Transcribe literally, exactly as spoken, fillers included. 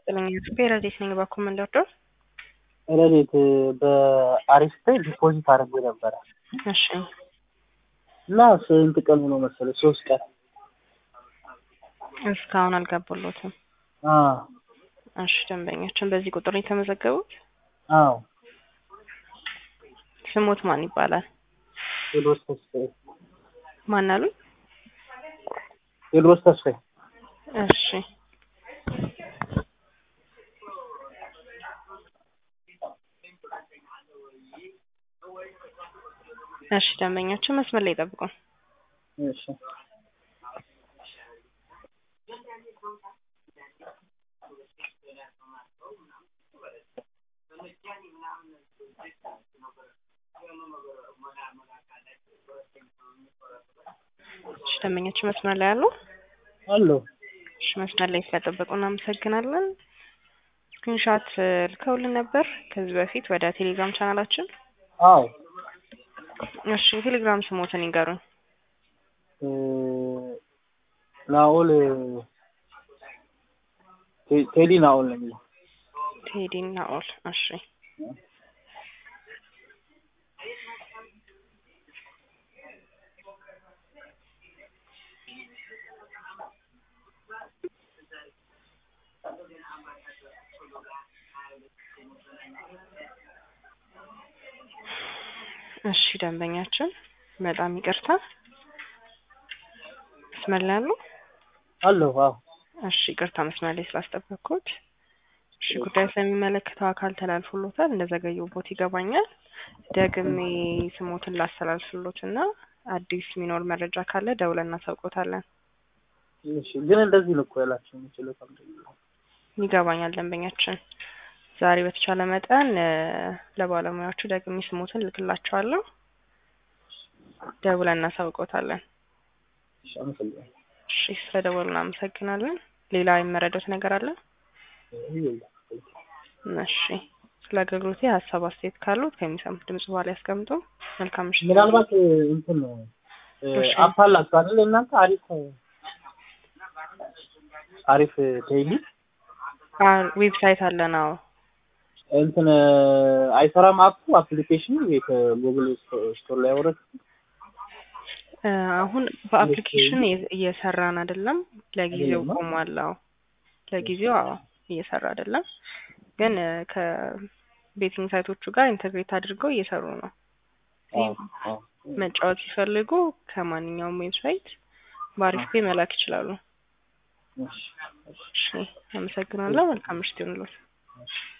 ይስጥልኝ ፔረዲስ ነኝ በኮመንደር ረዲት በአሪፍ ፔ ዲፖዚት አድርጌ ነበር። እሺ እና ስንት ቀን ሆኖ መሰለኝ? ሶስት ቀን እስካሁን አልገባሎትም። አዎ እሺ ደንበኛችን በዚህ ቁጥር ነው የተመዘገቡት? አዎ። ስሞት ማን ይባላል? ቴዎድሮስ ተስፋዬ። ማን አሉ? ቴዎድሮስ ተስፋዬ። እሺ እሺ ደንበኛችን መስመር ላይ ጠብቁ። እሺ እሺ ደንበኛችን መስመር ላይ አሉ? አሎ። እሺ መስመር ላይ ስለጠበቁ እናመሰግናለን። ስክሪንሾት ልከውልን ነበር ከዚህ በፊት ወደ ቴሌግራም ቻናላችን? አዎ። እሺ ቴሌግራም ስሞትን ይንገሩን። ናኦል ቴዲ ናኦል ነው የሚለው። ቴዲ ናኦል። እሺ እሺ ደንበኛችን በጣም ይቅርታ መስመር ላይ አሉ? አሎ። አዎ። እሺ ይቅርታ መስመር ላይ ስላስጠበቅኩት። እሺ ጉዳይ ስለሚመለከተው አካል ተላልፎሎታል። እንደዘገየቦት ይገባኛል። ደግሜ ስሞትን ላስተላልፍሎትና አዲስ ሚኖር መረጃ ካለ ደውለን እናሳውቆታለን። እሺ ግን እንደዚህ ነው እኮ ያላችሁ የምችለው ታምጣለህ? ይገባኛል ደንበኛችን። ዛሬ በተቻለ መጠን ለባለሙያዎቹ ደግሜ ስሞትን ልክላቸዋለሁ። ደውለን እናሳውቆታለን። እሺ አመሰግናለሁ። እሺ ስለደወሉ እናመሰግናለን። ሌላ የመረዳት ነገር አለ? እሺ ስለ አገልግሎቴ ሀሳብ አስተያየት ካሉት ከሚሰሙት ድምጽ በኋላ ያስቀምጡ። መልካም ምሽት። ምናልባት እንትን ነው አፋላችሁ አይደል እናንተ? አሪፍ አሪፍ ቴሊ ዌብሳይት አለን። አዎ እንትን አይሰራም አፑ አፕሊኬሽኑ የጉግል ስቶር ላይ ወረደ። አሁን በአፕሊኬሽን እየሰራን አይደለም። ለጊዜው ቆሟል። አዎ ለጊዜው አዎ እየሰራ አይደለም። ግን ከቤቲንግ ሳይቶቹ ጋር ኢንተግሬት አድርገው እየሰሩ ነው። መጫወት ሲፈልጉ ከማንኛውም ዌብሳይት በአሪፍ ፔ መላክ ይችላሉ። እሺ አመሰግናለሁ። መልካም ምሽት ይሁንልዎት።